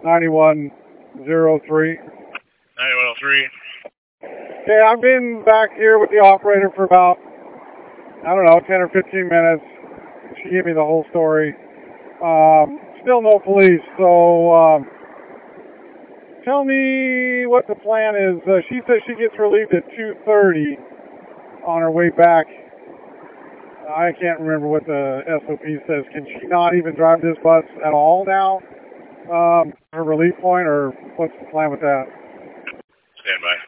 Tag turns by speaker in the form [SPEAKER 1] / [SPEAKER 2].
[SPEAKER 1] 9103.
[SPEAKER 2] 9103.
[SPEAKER 1] Okay, I've been back here with the operator for about, 10 or 15 minutes. She gave me the whole story. Still no police, so tell me what the plan is. She says she gets relieved at 2:30 on her way back. I can't remember what the SOP says. Can she not even drive this bus at all now? Her relief point, or what's the plan with that?
[SPEAKER 2] Stand by.